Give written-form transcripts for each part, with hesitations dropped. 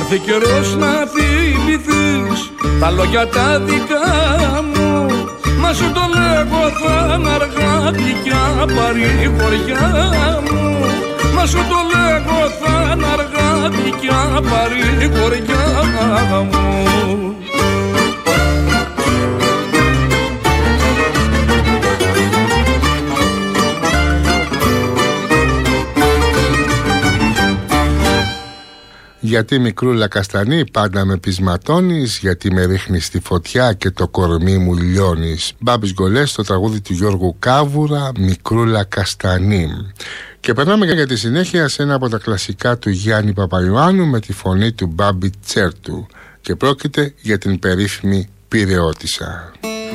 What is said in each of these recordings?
έρθει καιρός να θυμηθείς τα λόγια τα δικά μου. Μα σου το λέγω θα είναι αργά πια παρηγοριά μου. Μα σου το λέγω θα είναι αργά πια παρηγοριά μου. Γιατί μικρούλα καστανή πάντα με πεισματώνεις, γιατί με ρίχνεις στη φωτιά και το κορμί μου λιώνεις. Μπάμπης Γκολές στο τραγούδι του Γιώργου Κάβουρα, Μικρούλα καστανή. Και περνάμε για τη συνέχεια σε ένα από τα κλασικά του Γιάννη Παπαϊωάννου με τη φωνή του Μπάμπη Τσέρτου. Και πρόκειται για την περίφημη Πειραιώτισσα.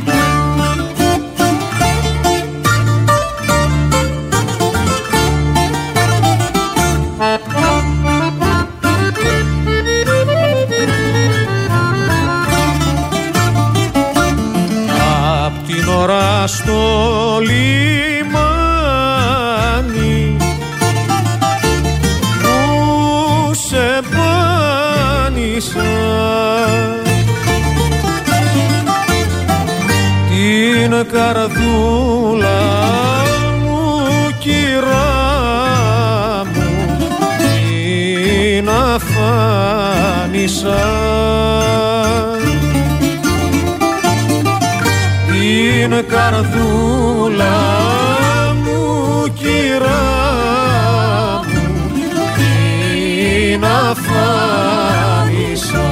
Ώρα στο λιμάνι που σε πάνησα, την καρδούλα μου κυρά μου την αφάνισα. Την καρδούλα μου κυρά μου την αφάνισα.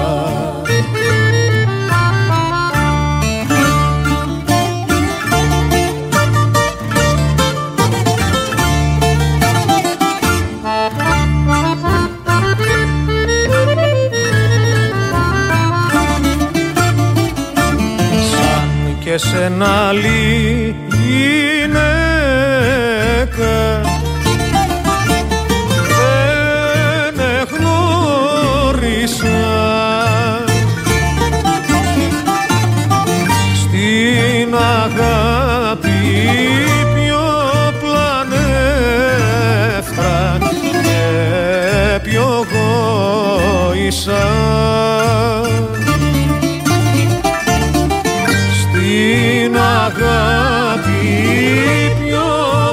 Και σε ένα άλλη γυναίκα δεν εγνώρισα, στην αγάπη πιο πλανεύτρα και πιο γόησα. Την αγάπη πιο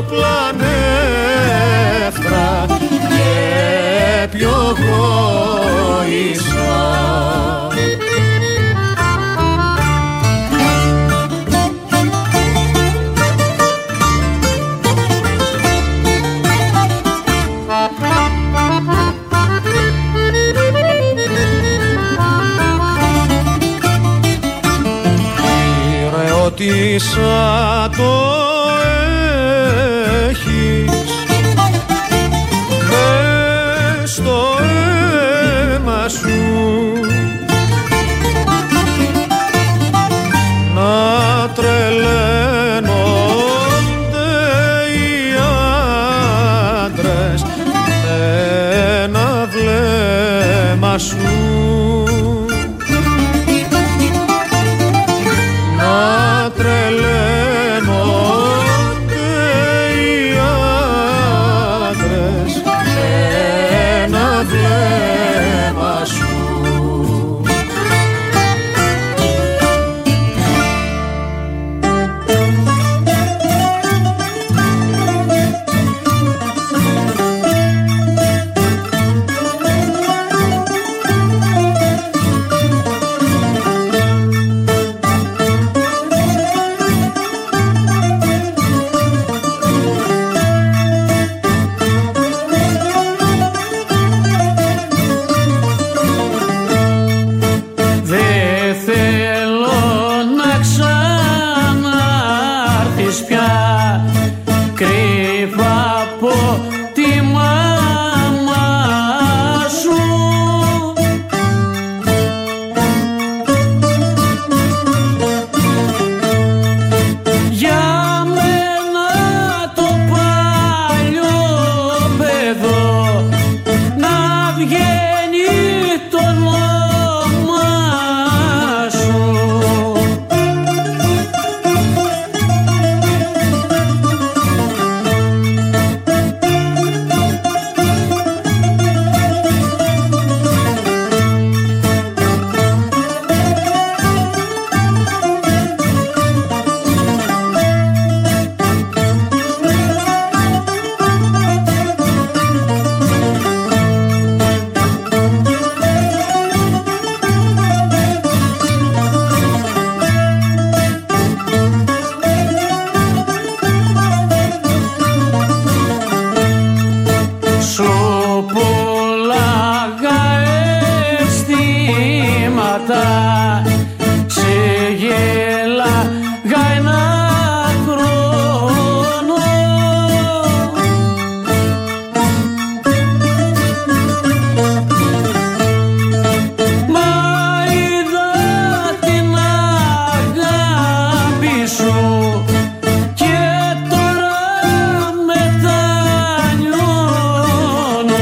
πλανεύτρα και πιο γόησα. Πειραιώτισσα το έχεις μες στο αίμα σου, να τρελαίνονται οι άντρες με ένα βλέμμα σου. πουλάγα αισθήματα, σε γέλαγα ένα χρόνο. Μα είδα την αγάπη σου και τώρα μετανιώνω.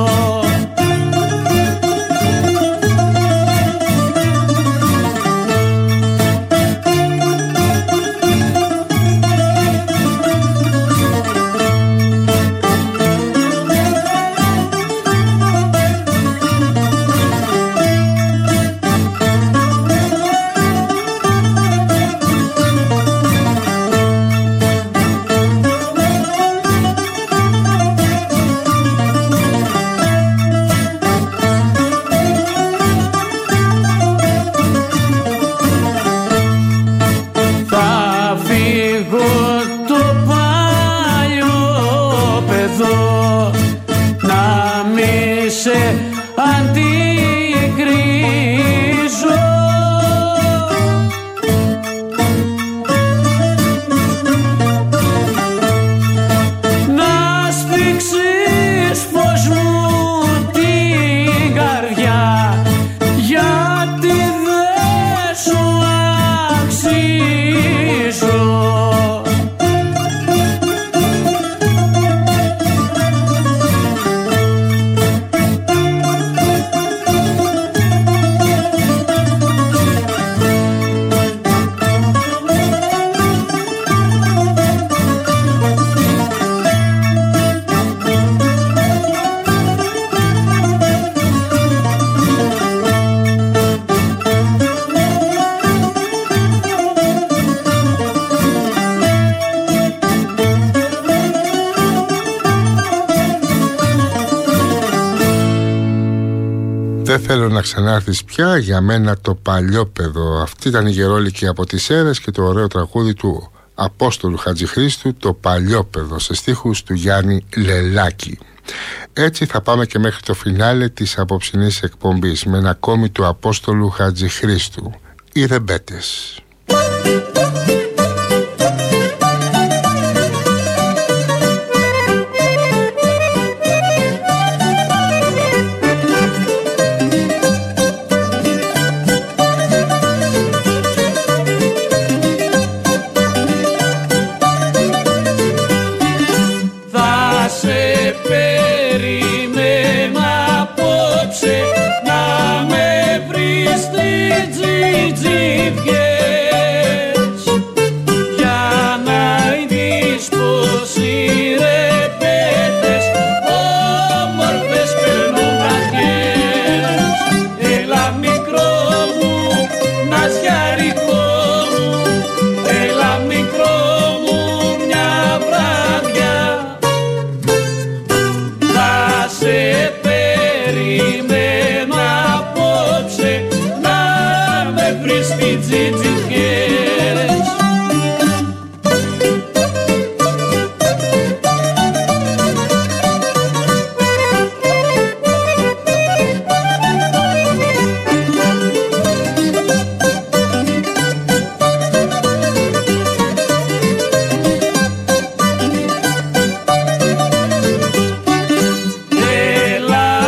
Δεν θέλω να ξανάρθεις πια, για μένα το παλιόπαιδο. Αυτή ήταν η Γερόλικη από τις Σέρρες και το ωραίο τραγούδι του Απόστολου Χατζηχρήστου, το παλιόπαιδο, σε στίχους του Γιάννη Λελάκη. Έτσι θα πάμε και μέχρι το φινάλε της απόψινής εκπομπής με ένα κόμι του Απόστολου Χατζηχρήστου, οι Ρεμπέτες.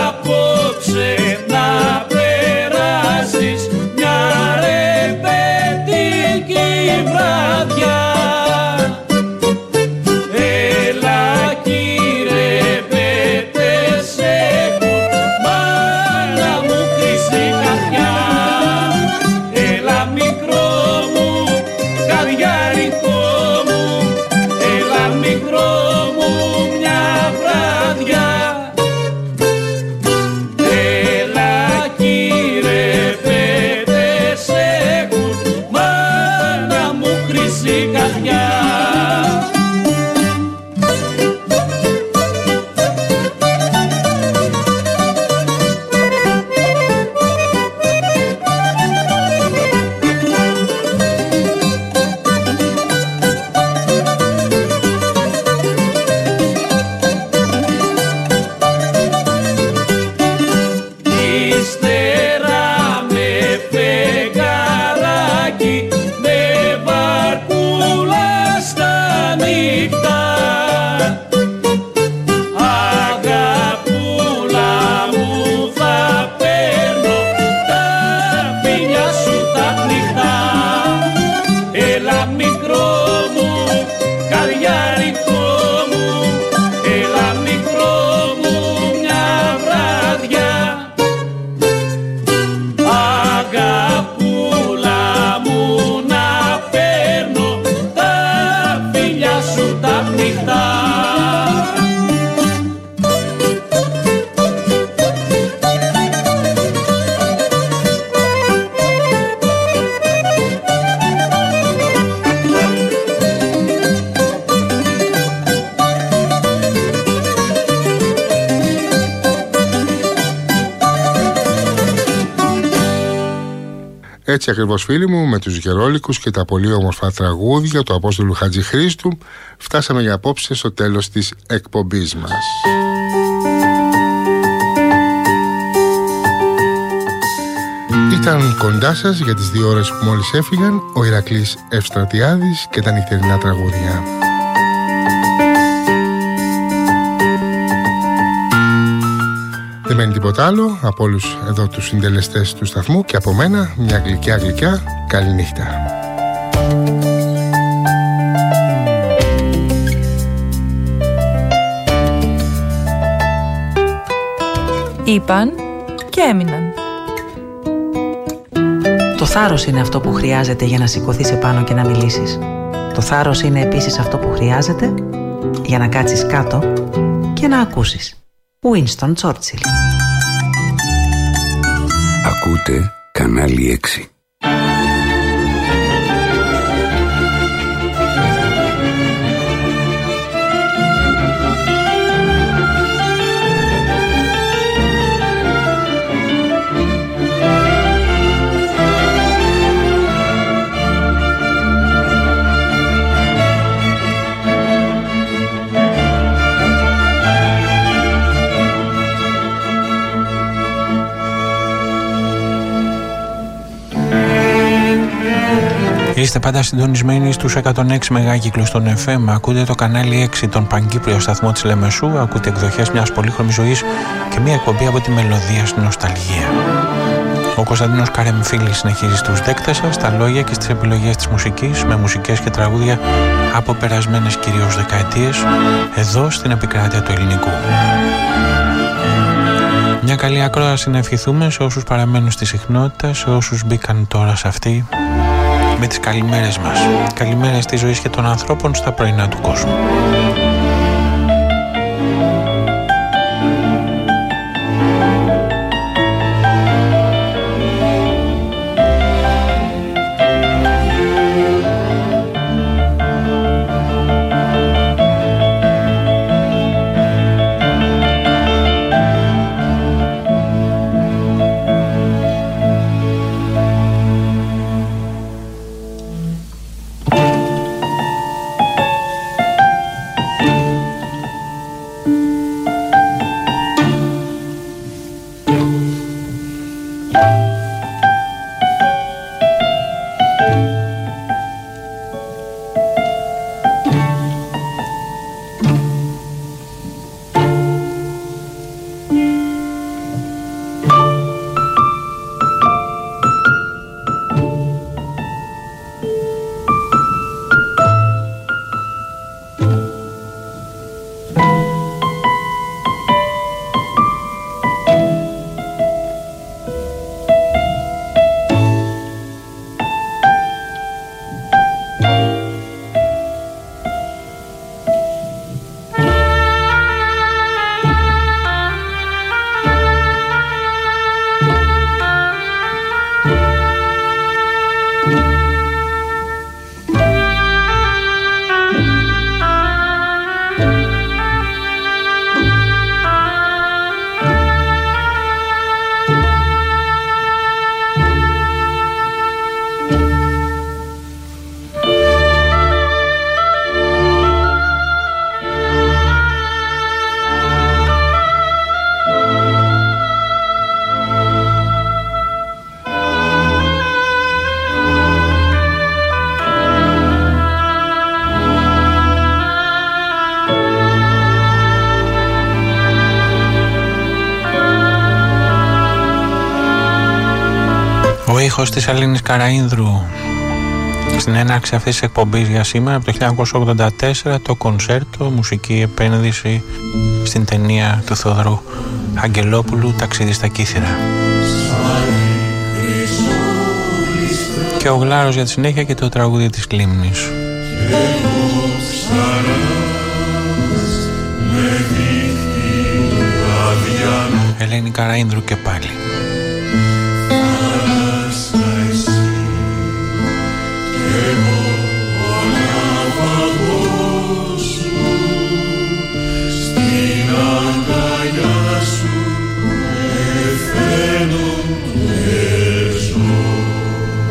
Απόψε να περάσεις μια ρεμπέτα Έτσι ακριβώς, φίλοι μου, με τους Γερόλικους και τα πολύ όμορφα τραγούδια του Απόστολου Χατζηχρήστου φτάσαμε για απόψε στο τέλος της εκπομπής μας. Ήταν κοντά σας για τις 2 ώρες που μόλις έφυγαν ο Ηρακλής Ευστρατιάδης και τα νυχτερινά τραγούδια. Δεν μένει τίποτα άλλο από όλους εδώ τους συντελεστές του σταθμού και από μένα μια γλυκιά καληνύχτα. Είπαν και έμειναν. Το θάρρος είναι αυτό που χρειάζεται για να σηκωθείς επάνω και να μιλήσεις. Το θάρρος είναι επίσης αυτό που χρειάζεται για να κάτσεις κάτω και να ακούσεις. Winston Churchill. Ακούτε κανάλι 6. Είστε πάντα συντονισμένοι στους 106 μεγάκυκλους των FM. Ακούτε το κανάλι 6, τον Παγκύπριο σταθμό της Λεμεσού. Ακούτε εκδοχές μιας πολύχρωμης ζωής και μια εκπομπή από τη μελωδία στην νοσταλγία. Ο Κωνσταντίνος Καρεμφίλης συνεχίζει στους δέκτες σας, στα λόγια και στις επιλογές της μουσικής, με μουσικές και τραγούδια από περασμένες κυρίως δεκαετίες, εδώ στην επικράτεια του ελληνικού. Μια καλή ακρόαση να ευχηθούμε σε όσους παραμένουν στη συχνότητα, σε όσους μπήκαν τώρα σε αυτή, με τις καλημέρες μας. Καλημέρες της ζωής και των ανθρώπων στα πρωινά του κόσμου. Ο ήχος της Αλλήνης Καραΐνδρου στην έναρξη αυτής της εκπομπής για σήμερα από το 1984, το κονσέρτο, μουσική επένδυση στην ταινία του Θοδωρού Αγγελόπουλου, Ταξίδι στα Κύθυρα. Και ο Γλάρος για τη συνέχεια και το τραγούδι της Λίμνης. Ελένη Καραΐνδρου και πάλι. Σου, 'Ευθένων και ζω.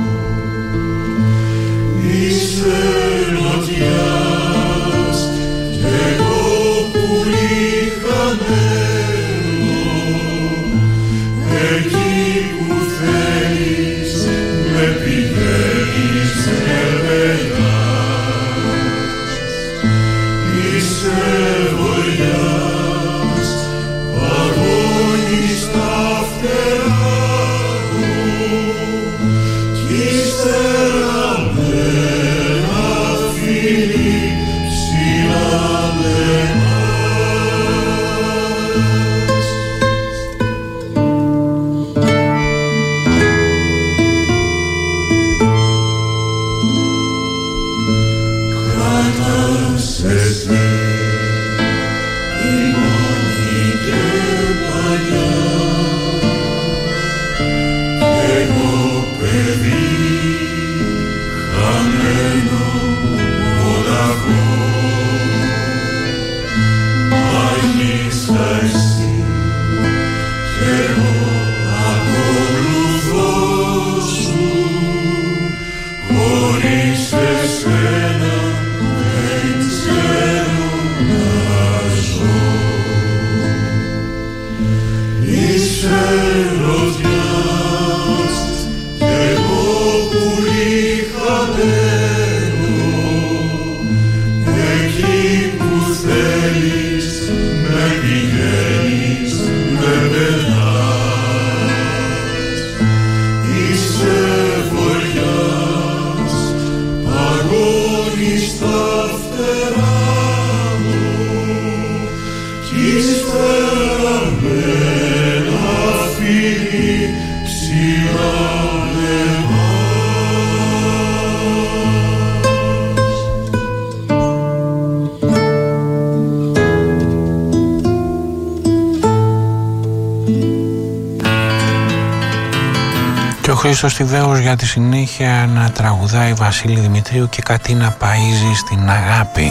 Χρήστος Τιβαίος για τη συνέχεια να τραγουδάει Βασίλη Δημητρίου και κάτι να παΐζει στην αγάπη.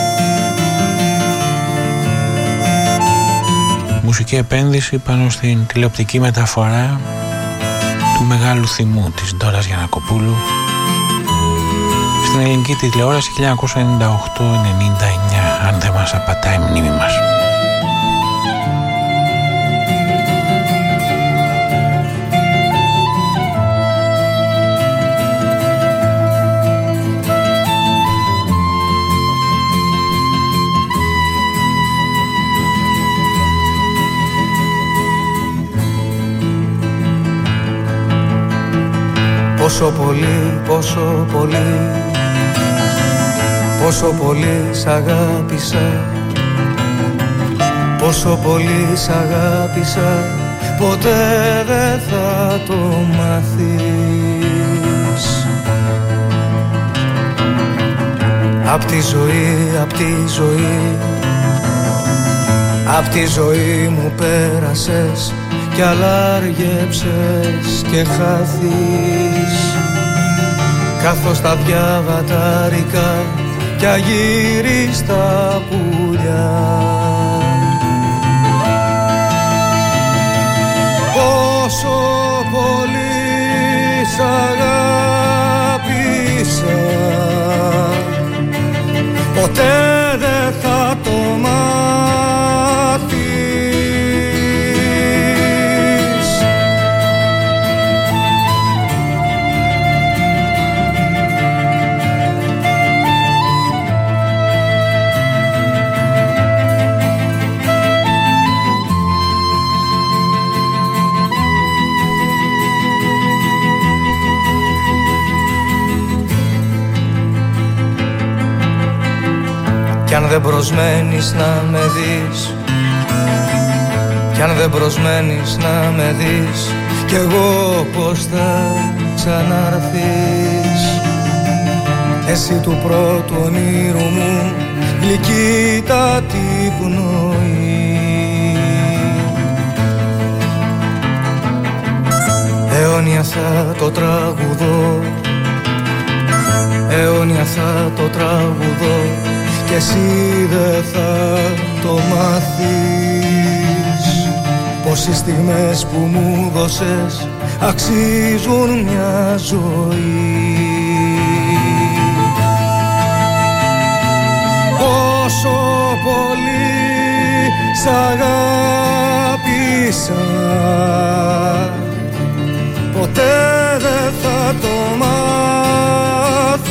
Μουσική επένδυση πάνω στην τηλεοπτική μεταφορά του Μεγάλου Θυμού της Ντόρας Γιαννακοπούλου στην ελληνική τηλεόραση 1998-99, αν δεν μας απατάει η μνήμη μας. Πόσο πολύ, πόσο πολύ, πόσο πολύ σ' αγάπησα, πόσο πολύ σ' αγάπησα, ποτέ δεν θα το μάθεις. Απ' τη ζωή, απ' τη ζωή, απ' τη ζωή μου πέρασες κι αλλάργεψες και χάθεις, καθώς τα διαβατάρικα κι αγύριστα πουλιά. Πόσο πολύ σ' αγάπησα, ποτέ δεν θα το μάθεις. Κι αν δεν προσμένεις να με δεις, κι αν δεν προσμένεις να με δεις, κι εγώ πως θα ξαναρθείς. Εσύ του πρώτου ονείρου μου γλυκύτατη πνοή, αιώνια θα το τραγουδώ, αιώνια θα το τραγουδώ, κι εσύ δεν θα το μάθεις. Πως οι στιγμές που μου δώσες αξίζουν μια ζωή. Πόσο πολύ σ' αγάπησα, ποτέ δεν θα το μάθεις.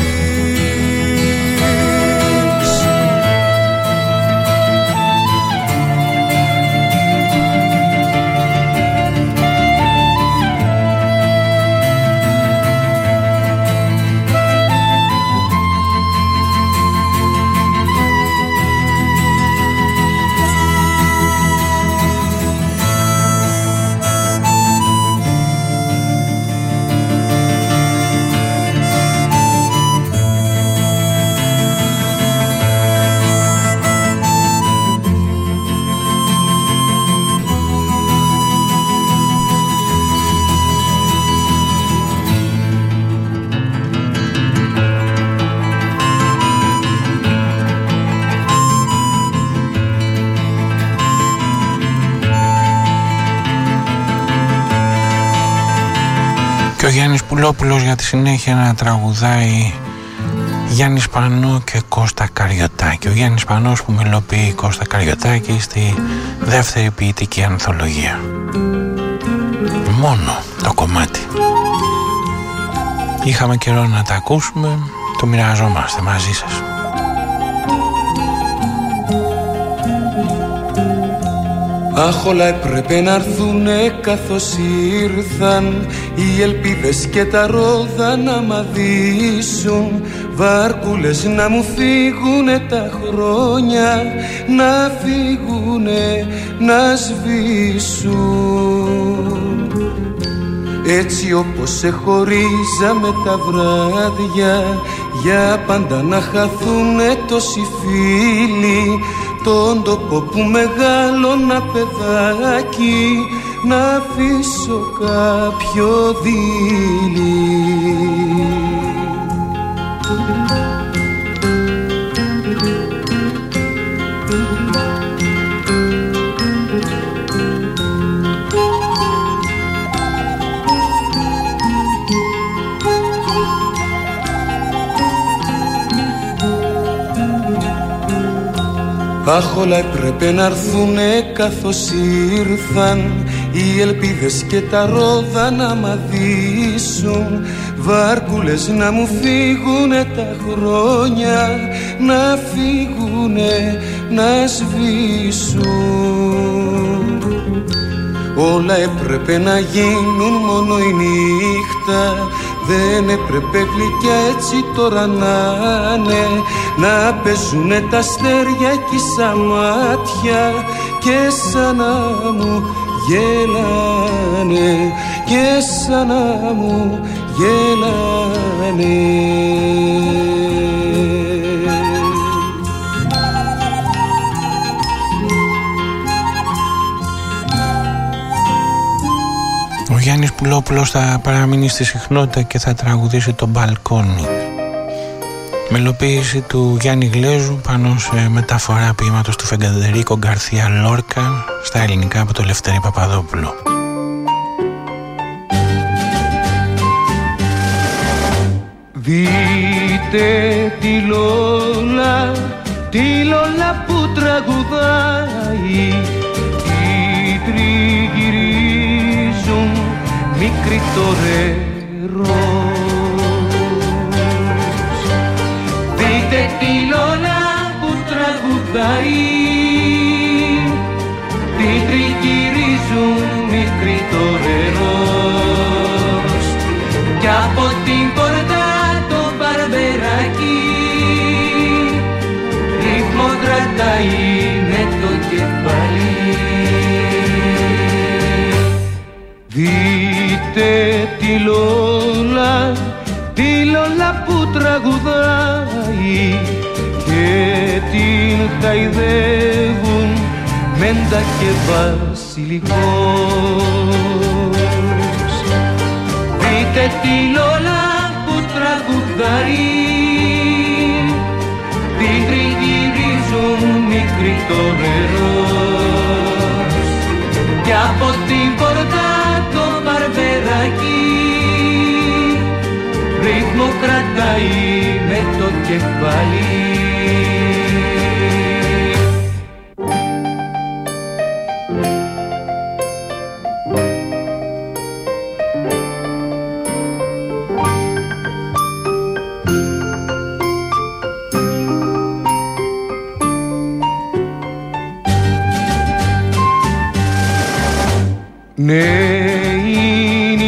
Και ο Γιάννης Πουλόπουλος για τη συνέχεια να τραγουδάει Γιάννης Πανού και Κώστα Καριωτάκη. Ο Γιάννης Πανός που μελοποιεί Κώστα Καριωτάκη στη δεύτερη ποιητική ανθολογία. Μόνο το κομμάτι. Είχαμε καιρό να τα ακούσουμε, το μοιραζόμαστε μαζί σας. Αχ, όλα έπρεπε να έρθουνε καθώς ήρθαν οι ελπίδες και τα ρόδα να μ' αδείσουν, βάρκουλες να μου φύγουνε τα χρόνια, να φύγουνε, να σβήσουν. Έτσι όπως σε χωρίζαμε τα βράδια, για πάντα να χαθούνε τόσοι φίλοι, τον τόπο που μεγάλωνα παιδάκι, να αφήσω κάποιο δείλι. Αχ, όλα έπρεπε να έρθουνε καθώς ήρθαν οι ελπίδες και τα ρόδα να μ' αδείσουν, βάρκουλες να μου φύγουνε τα χρόνια, να φύγουνε, να σβήσουν. Όλα έπρεπε να γίνουν μόνο η νύχτα, δεν έπρεπε γλυκιά έτσι τώρα να είναι, να παίζουνε τα αστέρια κι σαν μάτια και σαν να μου γελάνε, και σαν να μου γελάνε. Ο Γιάννης Πουλόπουλος θα παραμείνει στη συχνότητα και θα τραγουδήσει το μπαλκόνι. Μελοποίηση του Γιάννη Γλέζου πάνω σε μεταφορά ποίηματος του Φεντερίκο Γκαρθία Λόρκα στα ελληνικά από το Λευτέρη Παπαδόπουλο. Δείτε τη Λόλα που τραγουδάει, τι τριγυρίζουν μικροί τορέρος. Δείτε τη Λόλα που τραγουδάει, τι τριγυρίζουν μικροί τορέρος. Κι από την πόρτα το μπαρμπεράκι ρυθμό κρατάει με το κεφάλι. Δείτε τη Λόλα που τραγουδάει και την χαϊδεύουν μέντα και βασιλικός. Δείτε τη Λόλα που τραγουδάει, την τριγυρίζουν μικροί τορέρος. Κι από την πόρτα το μπαρμπεράκι ρυθμό κρατάει με το κεφάλι. Ναι, είναι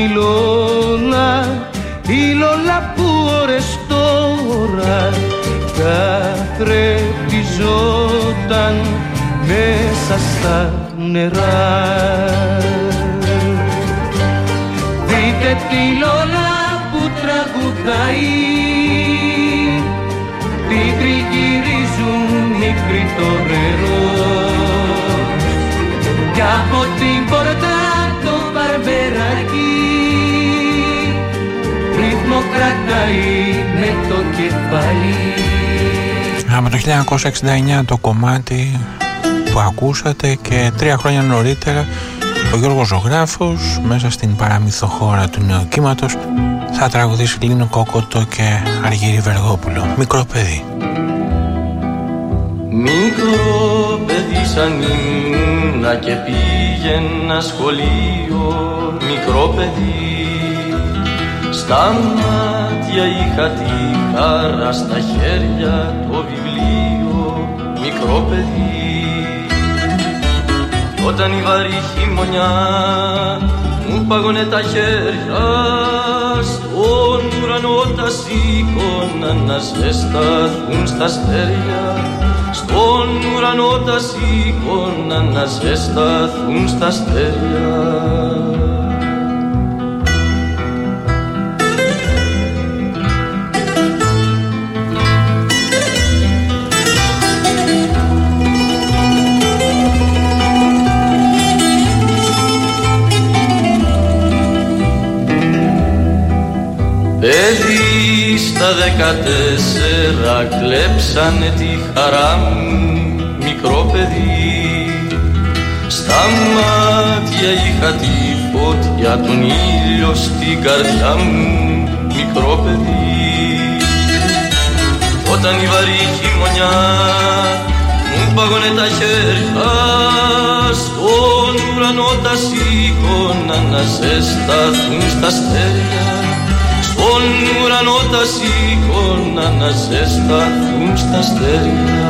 η Λόλα που ώρες τώρα καθρεπτιζόταν μέσα στα νερά. Δείτε τη Λόλα που τραγουδάει, την τριγυρίζουν μικροί τορέρος. Κι από την πόρτα το μπαρμπεράκι ρυθμό κρατάει με το κεφάλι. Από το 1969 το κομμάτι που ακούσατε και 3 χρόνια νωρίτερα Ο Γιώργος Ζωγράφος μέσα στην παραμυθοχώρα του νεοκύματος θα τραγουδήσει Λίνο Κόκοτο και Αργύρη Βεργόπουλο. Μικρό παιδί. Μικρό παιδί σαν ήμουνα και πήγαινα σχολείο. Μικρό παιδί, στα μάτια είχα τη χαρά, στα χέρια το βιβλίο. Μικρό παιδί, όταν η βαρύ χειμωνιά μου πάγωνε τα χέρια, στον ουρανό τα σήκωνα να ζεσταθούν στα αστέρια. Στον ουρανό τα σήκωνα να ζεσταθούν στα αστέρια. Παιδί στα 14 κλέψανε τη χαρά μου. Μικρό παιδί, στα μάτια είχα τη φωτιά, τον ήλιο στην καρδιά μου. Μικρό παιδί, όταν η βαρύ χειμωνιά μου πάγωνε τα χέρια, στον ουρανό τα σήκωνα να ζεσταθούν στα αστέρια. Στον ουρανό τα σήκωνα να ζεσταθούν στα αστέρια.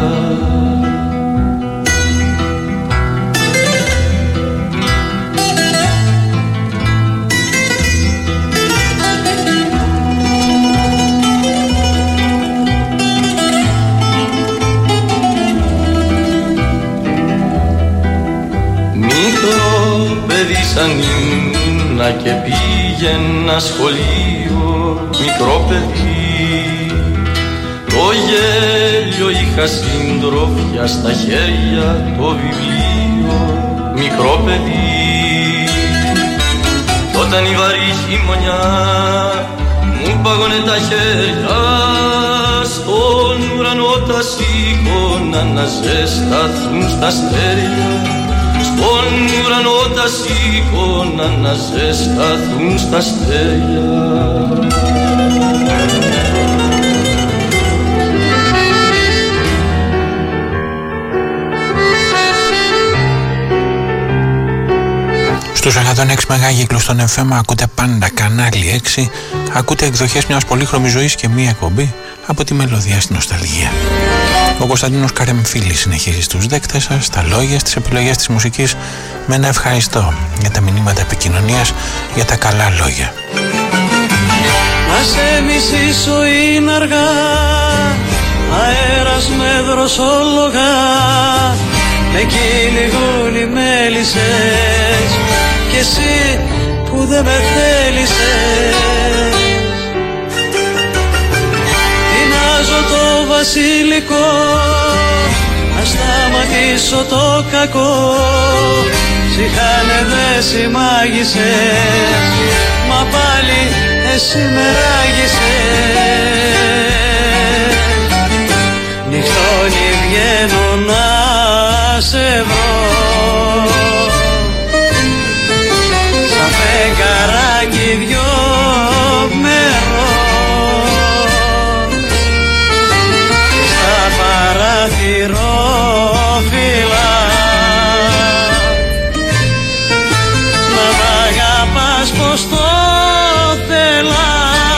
Μικρό παιδί σαν ήμουνα και πήγαινα σχολείο. Μικρό παιδί, το γέλιο είχα συντροφιά, στα χέρια το βιβλίο. Μικρό παιδί, όταν η βαρύ χειμωνιά μου πάγωνε τα χέρια, στον ουρανό τα σήκωνα να ζεσταθούν στα αστέρια. Στον ουρανό τα σήκωνα να ζεσταθούν στα αστέρια. Στους 106 μεγάγυκλους στον FM ακούτε πάντα κανάλι 6. Ακούτε εκδοχές μιας πολύχρωμης ζωής και μία εκπομπή από τη μελωδία στην νοσταλγία. Ο Κωνσταντίνος Καρεμφίλης συνεχίζει στους δέκτες σας, τα λόγια, στις επιλογές της μουσικής, με ένα ευχαριστώ για τα μηνύματα επικοινωνίας, για τα καλά λόγια. Να σε μισήσω είναι αργά, αέρας με δροσόλογα, με κυνηγούν οι μέλισσες κι εσύ που δεν με θέλησες. Τεινάζω το βασιλικό, να σταματήσω το κακό, ψυχάνε δε μάγισσες, μα πάλι εσύ με ράγισες. Νυχτώνει βγαίνω να σε βρω, σαν φεγγαράκι δυο μερό, στα παραθυρόφυλλα να μ' αγαπάς πως το θέλα.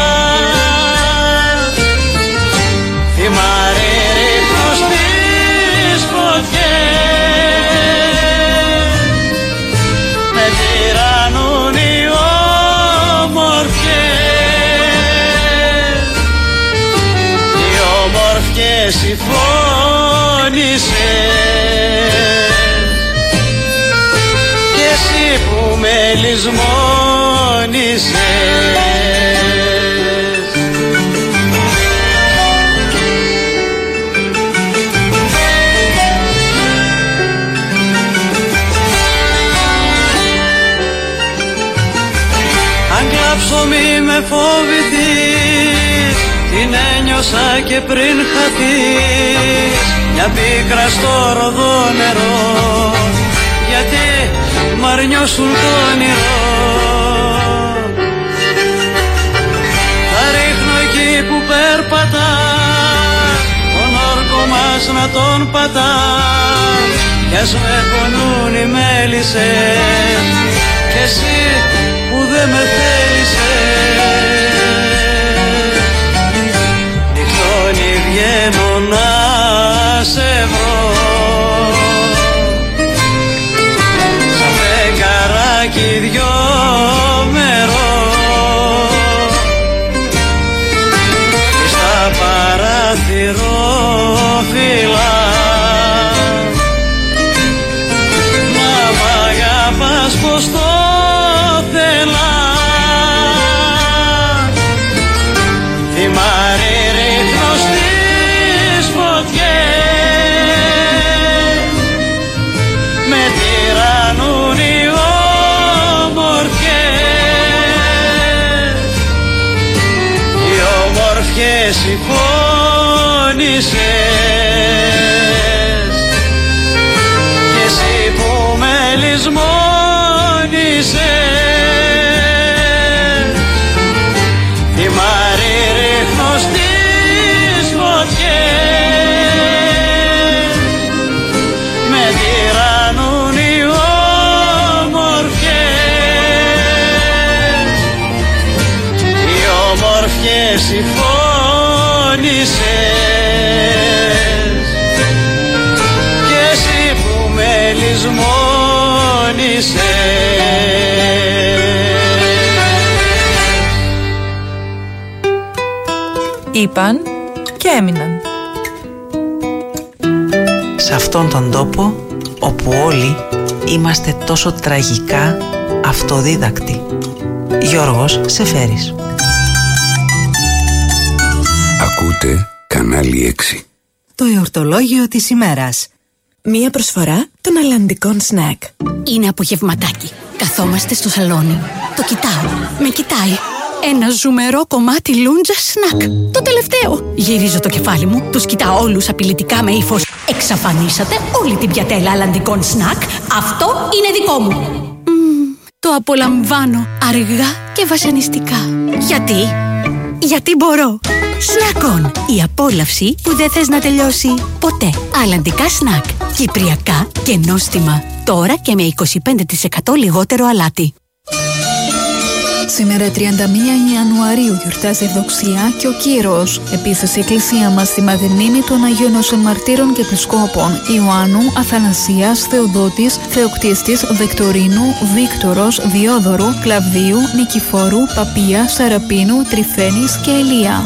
Θυμάρει ρίχνω στις φωτιές, με τυραννούν οι όμορφιες, οι όμορφιες συμφώνησες κι εσύ που με λησμόνησες. Αν κλάψω μη με φοβηθείς, την ένιωσα και πριν χαθείς, μια πίκρα στο ροδό νερό, γιατί μ' αρνιώσουν το όνειρο. Θα ρίχνω εκεί που περπατά, τον όρκο μας να τον πατά, κι ας με πονούν οι μέλισσες, κι εσύ που δεν με θέλησες. Νυχτώνει βγαίνω να σε βρω, σαν φεγγαράκι δυο μερό, και στα παραθυρόφυλλα να μ' αγαπάς πως το θέλα. Θυμάρι ρίχνω στις φωτιές, με τυραννούν οι όμορφιες, οι όμορφιες συμφώνησες, κι εσύ που με λησμόνησες. Θυμάρι ρίχνω στις φωτιές, με τυραννούν οι όμορφιες, οι όμορφιες συμφώνησες, κι εσύ που με λησμόνησες. Είπαν και έμειναν. Σε αυτόν τον τόπο όπου όλοι είμαστε τόσο τραγικά αυτοδίδακτοι. Γιώργος Σεφέρης. Ακούτε κανάλι 6. Το εορτολόγιο της ημέρας. Μία προσφορά των αλλαντικών σνακ. Είναι απογευματάκι. Καθόμαστε στο σαλόνι. Το κοιτάω. Με κοιτάει. Ένα ζουμερό κομμάτι λούντζα σνακ. Το τελευταίο. Γυρίζω το κεφάλι μου. Τους κοιτάω όλους απειλητικά με ύφος. Εξαφανίσατε όλη την πιατέλα αλλαντικών σνακ. Αυτό είναι δικό μου. Το απολαμβάνω αργά και βασανιστικά. Γιατί μπορώ. Σνακών. Η απόλαυση που δεν θες να τελειώσει ποτέ. Αλλαντικά σνακ. Κυπριακά και νόστιμα. Τώρα και με 25% λιγότερο αλάτι. Σήμερα 31 Ιανουαρίου γιορτάζει η Ευδοξία και ο Κύρος. Επίσης η εκκλησία μας θυμάται μνήμη των Αγίων Νοσών Μαρτύρων και Επισκόπων Ιωάννου, Αθανασίας, Θεοδότης, Θεοκτίστης, Δεκτορίνου, Βίκτορος, Διόδωρου, Κλαβδίου, Νικηφόρου, Παπία, Σαραπίνου, Τριφαίνης και Ηλία.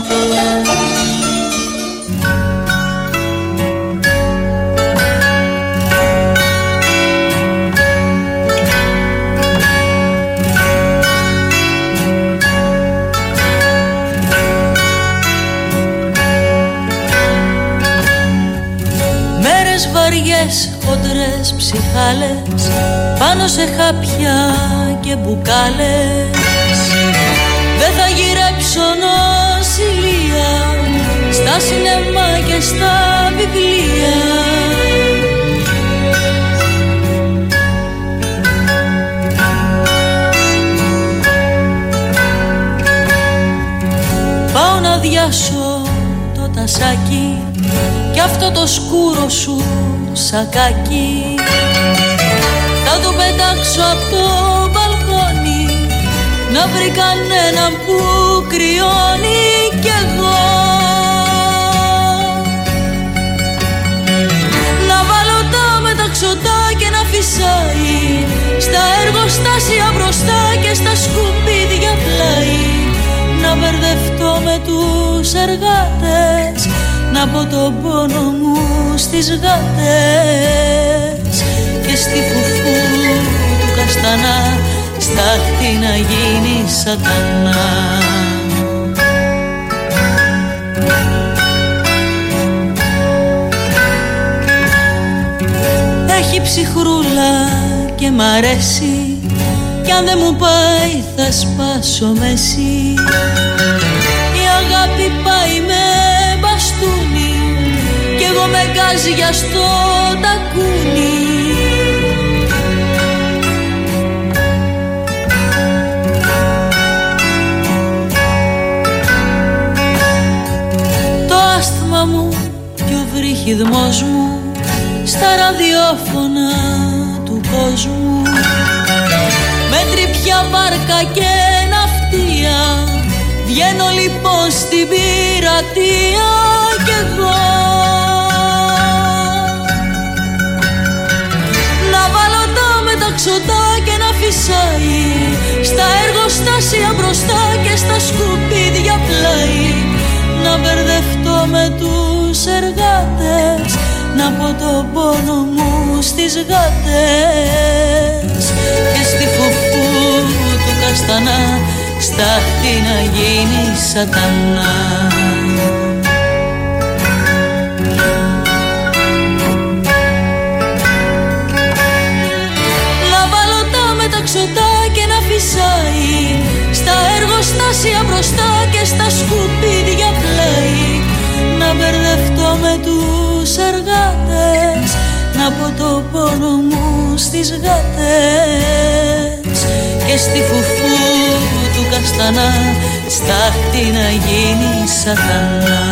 Βαριές, χοντρές ψυχάλες, πάνω σε χάπια και μπουκάλες. Δεν θα γυρέψω νοσηλεία, στα σινεμά και στα βιβλία. Πάω να αδειάσω το τασάκι κι αυτό το σκούρο σου σακάκι. Θα το πετάξω από το μπαλκόνι, να βρει κανέναν που κρυώνει κι εγώ. Να βάλω τα μεταξωτά και να φυσάει, στα εργοστάσια μπροστά και στα σκουπίδια πλάι. Να μπερδευτώ με τους εργάτες, να πω τον πόνο μου στις γάτες, και στη φουφού του καστανά στάχτη να γίνει σατανά. Έχει ψυχρούλα και μ' αρέσει, κι αν δεν μου πάει θα σπάσω μέση. Η αγάπη πάει με μπαστούνι κι εγώ με γκάζια στο τακούνι. κηδμός μου στα ραδιόφωνα του κόσμου. Με τρυπιά βάρκα και ναυτία βγαίνω λοιπόν στην πειρατεία κι εγώ. Να βάλω τα μεταξωτά και να φυσάει στα εργοστάσια μπροστά και στα σκουπίδια πλάι. Να μπερδευτώ με τους εργάτες, να πω το πόνο μου στις γάτες και στη φουφού του καστανά στάχτη να γίνει σατανά. Να βάλω τα μεταξωτά και να φυσάει στα εργοστάσια μπροστά και στα σκουπίδια πλάι. Να μπερδευτώ με τους εργάτες, να πω το πόνο μου στις γάτες και στη φουφού του καστανά στάχτη να γίνει σατανά.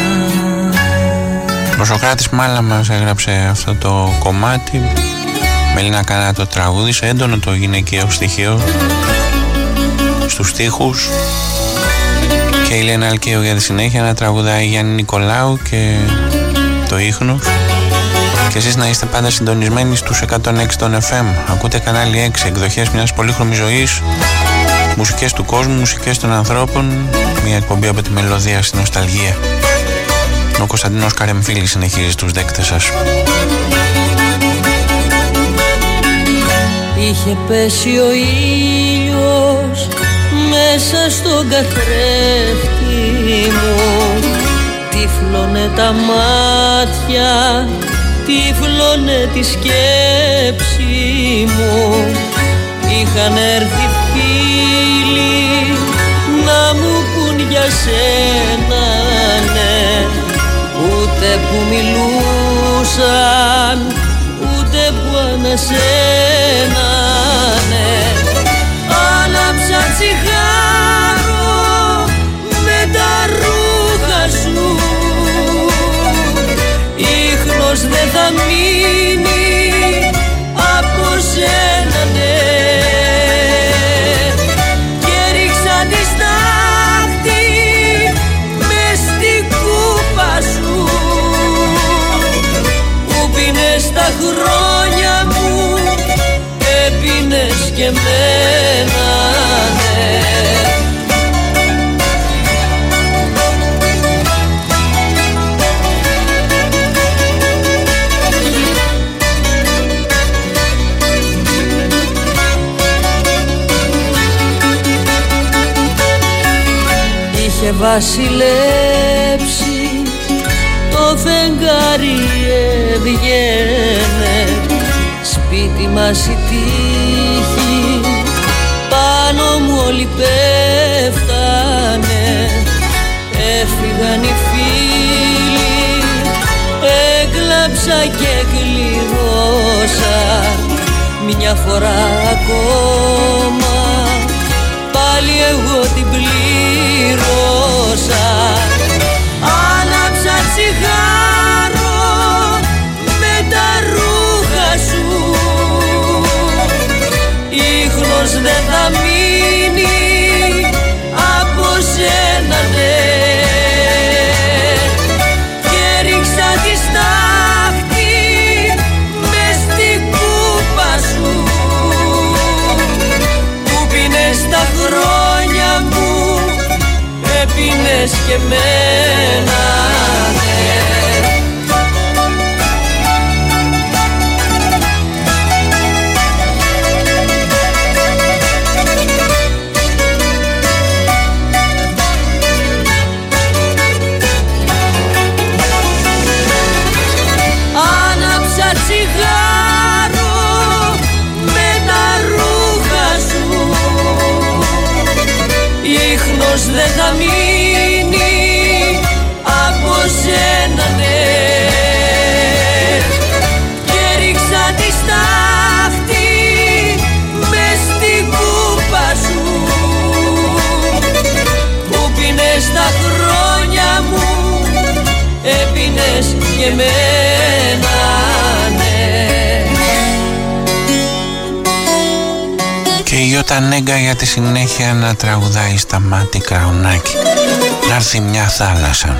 Ο Σωκράτης Μάλα μας έγραψε αυτό το κομμάτι. Μελίνα Κανά το τραγούδισε, έντονο το γυναικείο στοιχείο στους στίχους, και η Λένα Αλκαίου για τη συνέχεια να τραγουδάει Γιάννη Νικολάου και το ίχνος. Και εσείς να είστε πάντα συντονισμένοι στους 106 των FM. Ακούτε κανάλι 6, εκδοχές μιας πολύχρωμης ζωής, μουσικές του κόσμου, μουσικές των ανθρώπων, μια εκπομπή από τη μελωδία στην νοσταλγία. Ο Κωνσταντίνος Καρεμφίλης συνεχίζει τους δέκτες σας. Είχε πέσει ο ήλιος μέσα στον καθρέφτη μου, τύφλωνε τα μάτια, τύφλωνε τη σκέψη μου. Είχαν έρθει φίλοι να μου πουν για σένα, ναι, ούτε που μιλούσαν, ούτε που ανασένανε. Άναψα τσιγάρο με τα ρούχα σου, ίχνος δεν θα μείνει από σένα, ναι. Και ρίξα τη στάχτη μες στην κούπα σου, που πίνες τα χρόνια μου, έπινες και μένα, ναι. Είχε βασιλέψει το φεγγάρι, έβγαινε σπίτι μας η τύχη, πάνω μου όλοι πέφτανε. Έφυγαν οι φίλοι, έκλαψα και κλειδώσα μια φορά ακόμα, πάλι εγώ την πλήρωσα. Άναψα τσιγάρο με τα ρούχα σου, ίχνος δεν θα μείνει από σένα, ναι. Και ρίξα τη στάχτη μες στην κούπα σου, που πίνες τα χρόνια μου, έπινες και μένα, ναι. Άναψα τσιγάρο με τα ρούχα σου, ίχνος δεν θα μείνει από σένα, ναι. Και ρίξα τη στάχτη μες στην κούπα σου, που πίνες τα χρόνια μου, έπινες και με τα νέγκα για τη συνέχεια να τραγουδάει στα μάτι Κραουνάκι. Να έρθει μια θάλασσα.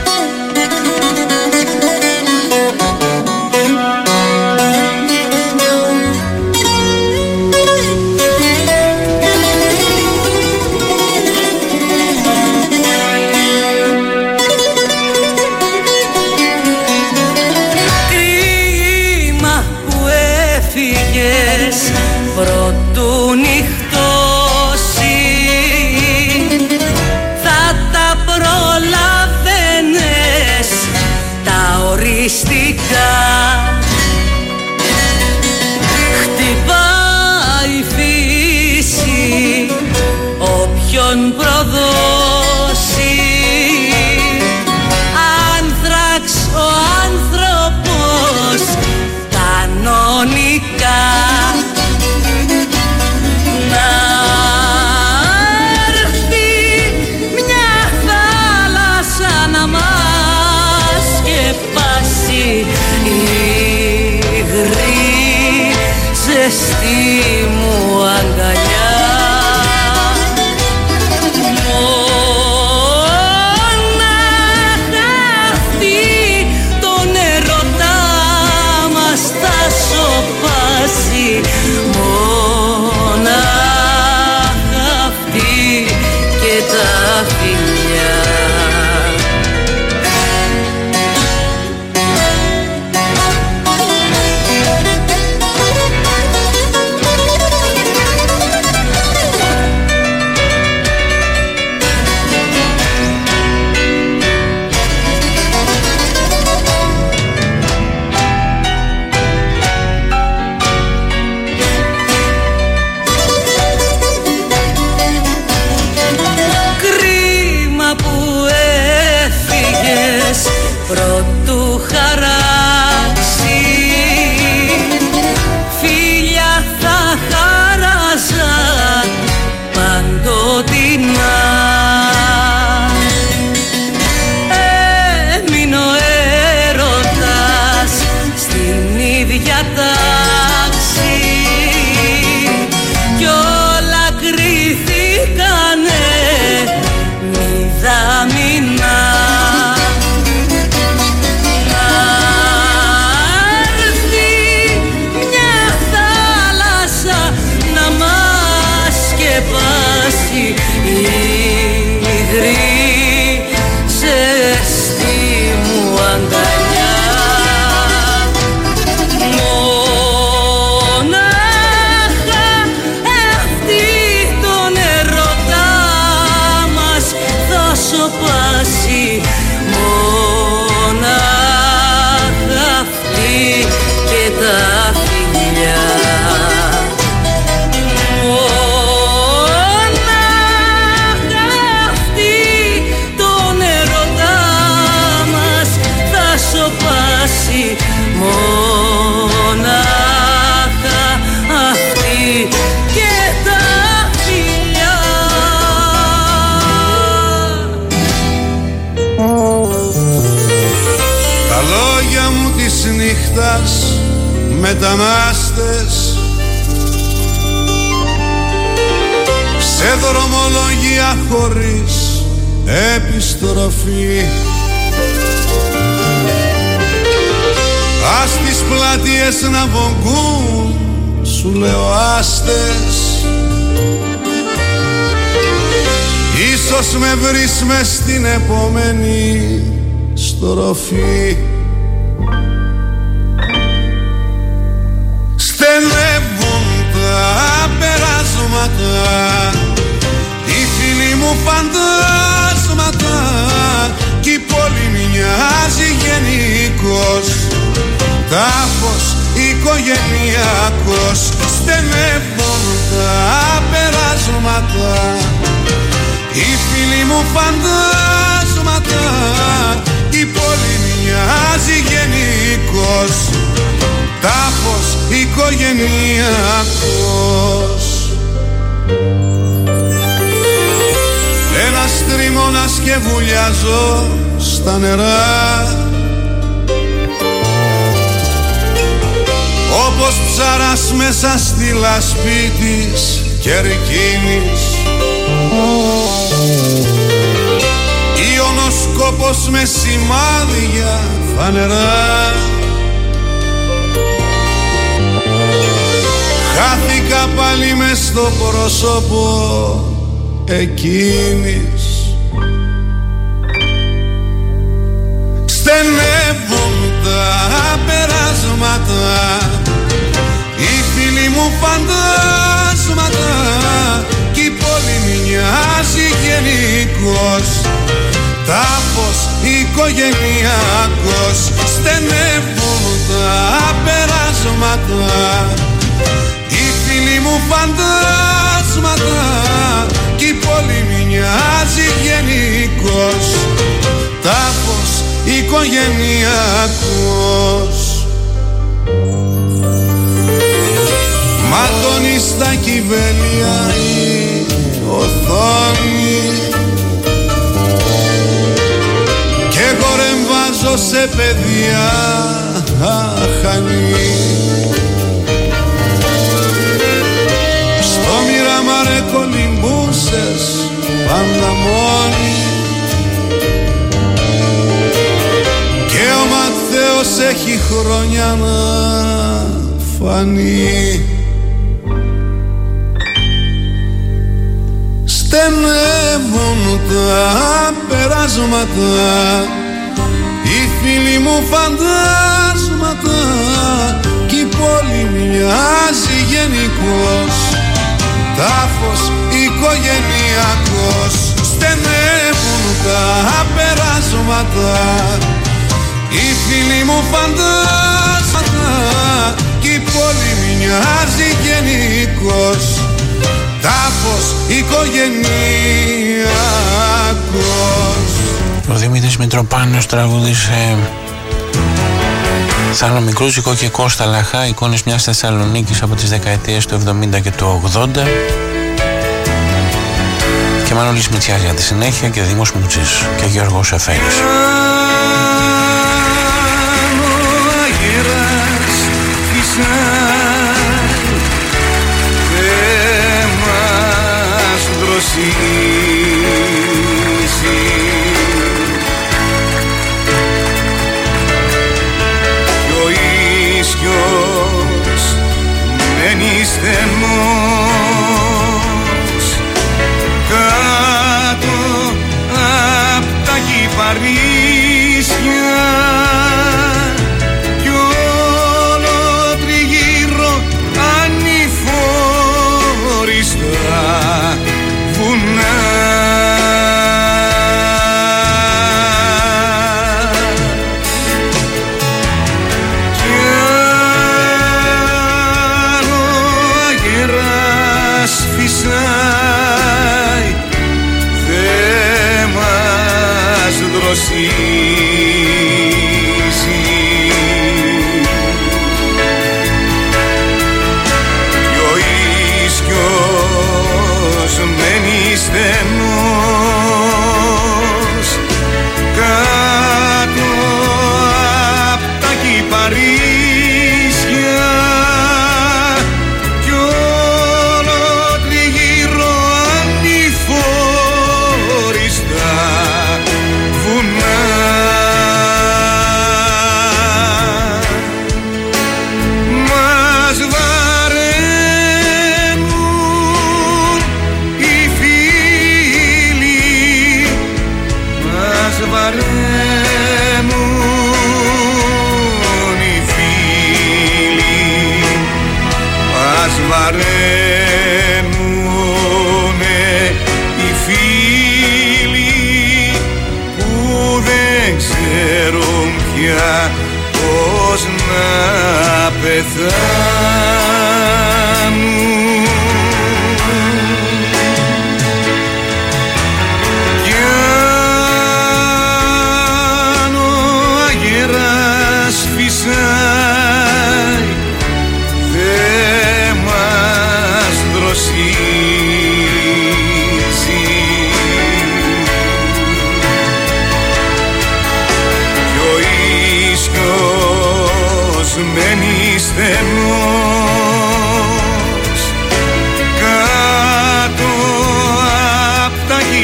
Πρωτού νυχτώσει θα τα προλαβαίνες τα οριστικά. Χτυπάει η φύση όποιον προδώσει. Άνθραξ ο άνθρωπος κανονικά. Ζεστή μου αγκαλιά, μονάχα αυτή τον ερωτά μας θα σωπάσει. Μονάχα αυτή και τα φιλιά. Πρωτού χαράξει φίλια θα χαράζα παντοτινά. Έμεινε ο έρωτας στην ίδια τάξη κι όλα κρυθήκανε μηδαμινά. Μετανάστες σε δρομολογία χωρίς επιστροφή. Ας τις πλατείες να βογκούν, σου λέω άστες. Ίσως με βρεις μες στην επόμενη στροφή. Στενεύουν τα περάσματα, οι φίλοι μου φαντάσματα κι η πόλη μοιάζει γενικός, τάφος οικογενειακός. Στενεύουν τα περάσματα, οι φίλοι μου φαντάσματα κι η πόλη μοιάζει γενικός, τάφος οικογενειακός. Ένας τριμώνας και βουλιάζω στα νερά, όπως ψαράς μέσα στη λασπή της Κερκίνης. Ιωνοσκόπος με σημάδια φανερά, χάθηκα πάλι μες στο πρόσωπο εκείνης. Στενεύουν τα περάσματα, οι φίλοι μου φαντάσματα, κι η πόλη μοιάζει γενικός, τάφος οικογενειακός. Στενεύουν τα περάσματα, οι φίλοι μου φαντάσματα, κι η πόλη μοιάζει γενικός, τάφος οικογενειακός. Ματώνει στα κυβέλια η οθόνη κι εγώ ρεμβάζω σε παιδιά αχανή. Στο Μοιραμάρε κολυμπούσες πάντα μόνη και ο Ματθαίος έχει χρόνια να φανεί. Στενεύουν τα περάσματα, οι φίλοι μου φαντάσματα, κι η πόλη μοιάζει γενικός, τάφος οικογενειακός. Στενεύουν τα περάσματα, οι φίλοι μου φαντάσματα, κι η πόλη μοιάζει γενικός, τάφος οικογενειακός. Ο Δημήτρης Μητροπάνος τραγούδισε Θάνο Μικρούτσικο και Κώστα Λαχά, εικόνες μιας Θεσσαλονίκης από τις δεκαετίες του 70 και του 80, και Μανώλης Μητσιάς για τη συνέχεια και Δήμος Μουτσής και Γιώργος Εφέρης. Κι ο ίσιος μένει στενός κάτω απ' τα κυπαρίσια κι όλο τριγύρω ανηφόριστα βουνά.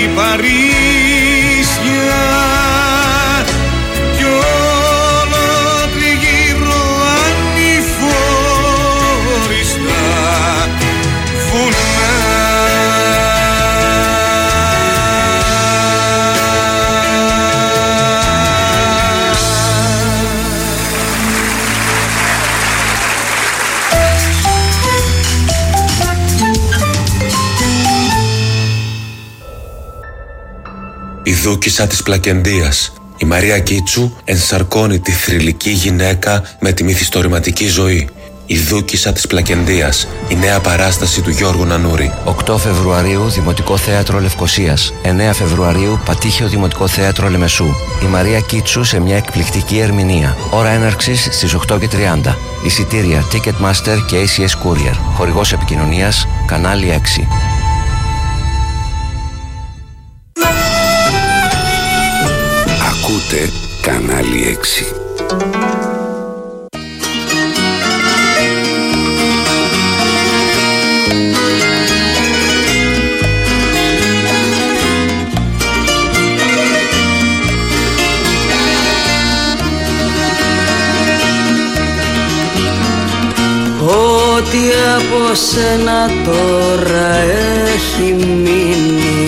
Παρίσια κι όλο τριγύρω ανηφόριστα βουνά. Η δούκισσα της Πλακεντίας. Η Μαρία Κίτσου ενσαρκώνει τη θρυλική γυναίκα με τη μυθιστορηματική ζωή. Η δούκισσα της Πλακεντίας. Η νέα παράσταση του Γιώργου Νανούρη. 8 Φεβρουαρίου Δημοτικό Θέατρο Λευκωσίας. 9 Φεβρουαρίου Πατήχιο Δημοτικό Θέατρο Λεμεσού. Η Μαρία Κίτσου σε μια εκπληκτική ερμηνεία. Ώρα έναρξης στις 8:30. Εισιτήρια Ticketmaster και ACS Courier. Χορηγός επικοινωνίας Κανάλι 6. Ακούτε Κανάλι 6. Ό,τι από σένα τώρα έχει μείνει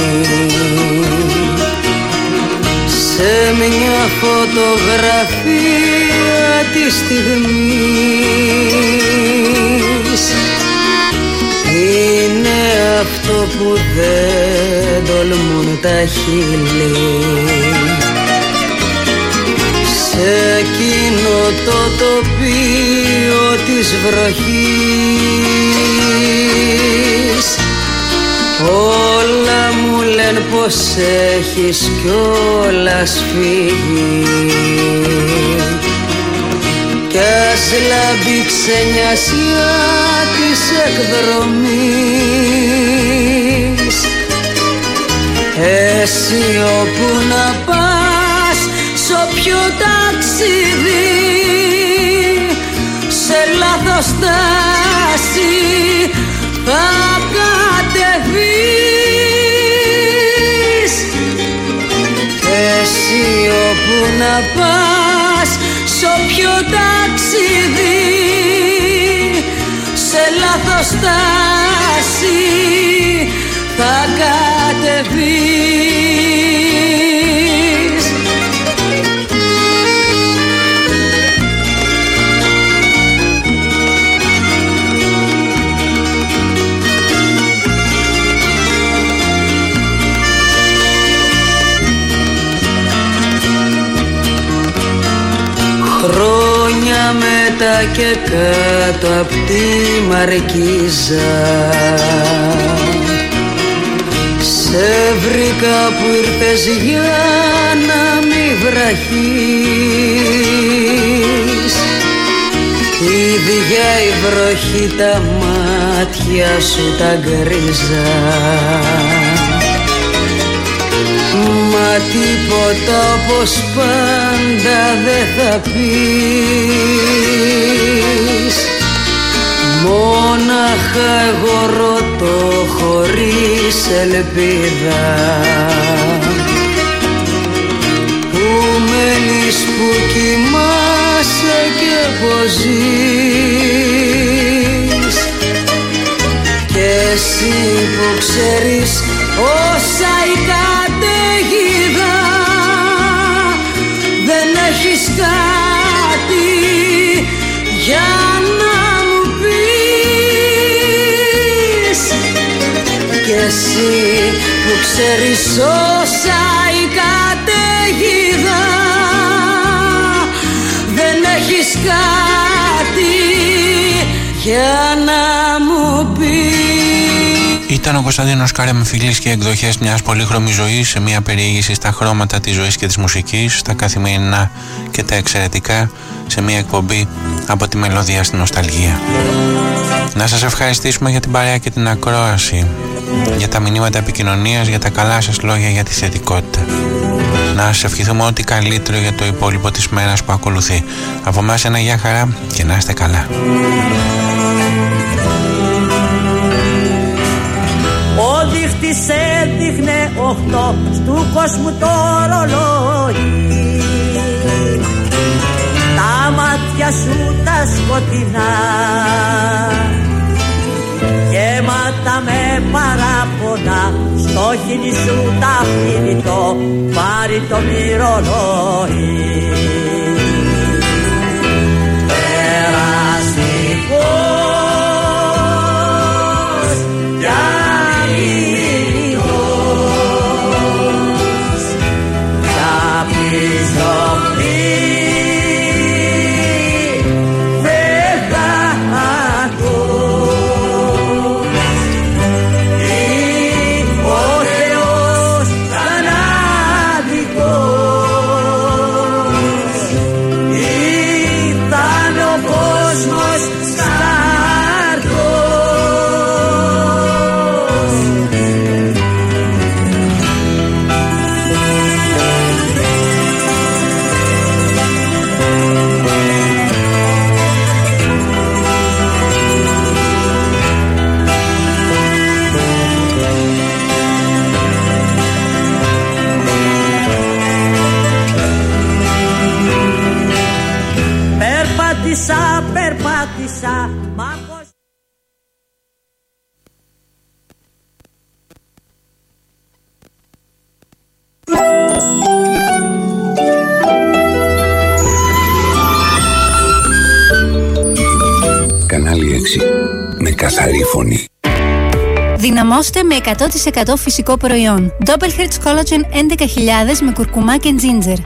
σε μια φωτογραφία της στιγμής, είναι αυτό που δεν τολμούν τα χείλη σε εκείνο το τοπίο της βροχής. Όλα μου λένε πως έχεις κιόλας φύγει κι ας λάμπει ξενιασιά της εκδρομής. Εσύ όπου να πας, σ' όποιο ταξίδι, σε λάθος στάση θα κατεβείς. Εσύ όπου να πας, σ' όποιο ταξίδι, σε λάθος στάση θα κατεβείς. Χρόνια μετά και κάτω απ' τη Μαρκίζα σε βρήκα που ήρθες για να μη βραχείς. Ίδια η βροχή τα μάτια σου τα γκρίζα, μα τίποτα όπως πάντα δεν θα πεις. Μόναχα εγώ ρωτώ χωρίς ελπίδα, που μένεις, που κοιμάσαι και πως ζεις. Κι εσύ που ξέρεις όσα η καταιγίδα, δεν έχεις κάτι για να μου πεις. Κι εσύ που ξέρεις όσα η καταιγίδα, δεν έχεις κάτι για να μου πεις. Ήταν ο Κωνσταντίνος Καραμφιλής και εκδοχές μιας πολύχρωμης ζωής, σε μια περιήγηση στα χρώματα της ζωής και της μουσικής, στα καθημερινά και τα εξαιρετικά, σε μια εκπομπή από τη μελωδία στην νοσταλγία. Να σας ευχαριστήσουμε για την παρέα και την ακρόαση, για τα μηνύματα επικοινωνίας, για τα καλά σας λόγια, για τη θετικότητα. Να σας ευχηθούμε ό,τι καλύτερο για το υπόλοιπο της μέρας που ακολουθεί. Από εμάς ένα γεια χαρά και να είστε καλά. Ό,τι δείχτης έδειχνε 8 στου κόσμου το ρολόι. Τα μάτια σου τα σκοτεινά γεμάτα με παράπονα, στο χείλη σου τα φίλιτο πάρει το μυρολόι. Περπάτησα, μα πως... Κανάλι 6. Με καθαρή φωνή. Δυναμώστε με 100% φυσικό προϊόν. Doppelhertz Collagen 11.000 με κουρκουμά και ginger.